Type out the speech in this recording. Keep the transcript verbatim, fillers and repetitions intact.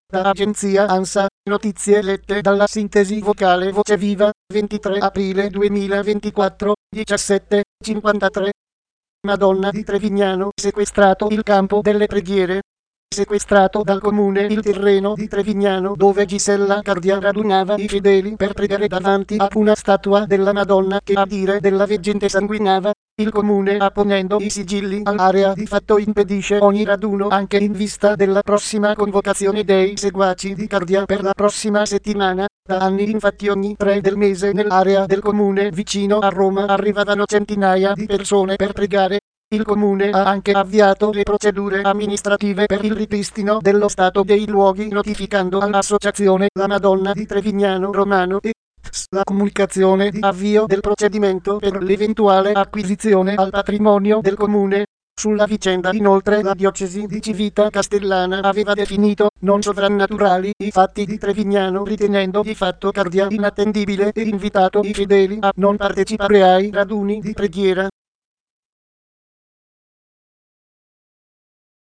Da agenzia ANSA, notizie lette dalla sintesi vocale Voce Viva, ventitré aprile duemilaventiquattro, diciassette e cinquantatré. Madonna di Trevignano, sequestrato il campo delle preghiere. Sequestrato dal comune il terreno di Trevignano dove Gisella Cardia radunava i fedeli per pregare davanti a una statua della Madonna che a dire della veggente sanguinava. Il comune, apponendo i sigilli all'area di fatto, impedisce ogni raduno anche in vista della prossima convocazione dei seguaci di Cardia per la prossima settimana. Da anni infatti ogni tre del mese nell'area del comune vicino a Roma arrivavano centinaia di persone per pregare. Il comune ha anche avviato le procedure amministrative per il ripristino dello stato dei luoghi, notificando all'associazione La Madonna di Trevignano Romano e la comunicazione di avvio del procedimento per l'eventuale acquisizione al patrimonio del comune. Sulla vicenda inoltre la diocesi di Civita Castellana aveva definito non sovrannaturali i fatti di Trevignano, ritenendo di fatto Cardia inattendibile e invitato i fedeli a non partecipare ai raduni di preghiera.